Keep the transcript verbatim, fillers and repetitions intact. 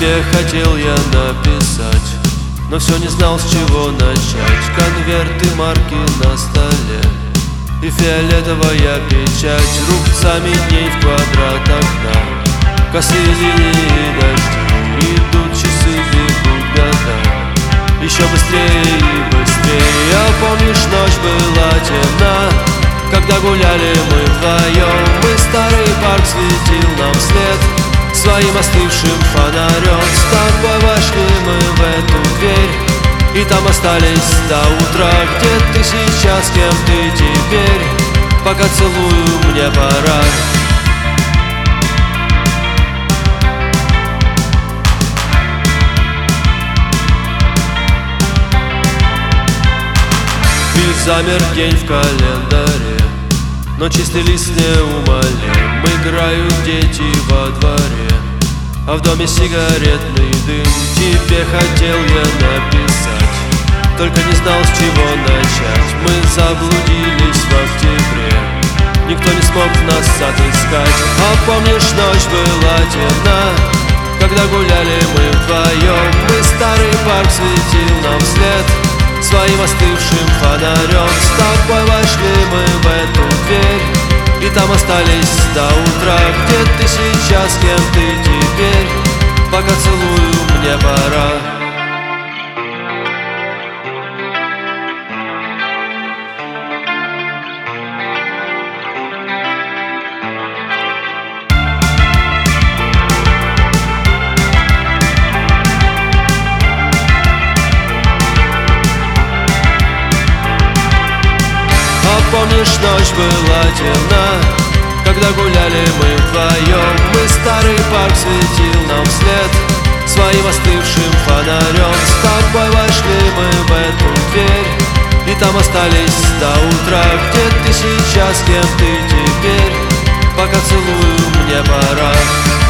Тебе хотел я написать, но все не знал, с чего начать. Конверты, марки на столе и фиолетовая печать. Рубцами дней в квадрат окна, косые линии дожди. Идут часы, бегут года, еще быстрее и быстрее. А помнишь, ночь была темна, когда гуляли мы вдвоем, и старый парк светил нам вслед своим остывшим фонарем. С тобой вошли мы в эту дверь, и там остались до утра. Где ты сейчас, кем ты теперь? Пока целую, мне пора. И замер день в календаре, но чистый лист неумолим. Играют дети во дворе, а в доме сигаретный дым. Тебе хотел я написать, только не знал, с чего начать. Мы заблудились в октябре, никто не смог нас отыскать. А помнишь, ночь была темна, когда гуляли мы вдвоем, и старый парк светил нам вслед своим остывшим фонарем. С тобой вошли мы в эту дверь, и там остались до утра. Где ты сейчас, кем ты теперь? Пока целую, мне пора. Помнишь, ночь была темна, когда гуляли мы вдвоем, и старый парк светил нам вслед своим остывшим фонарем. С тобой вошли мы в эту дверь, и там остались до утра. Где ты сейчас, кем ты теперь? Пока целую, мне пора.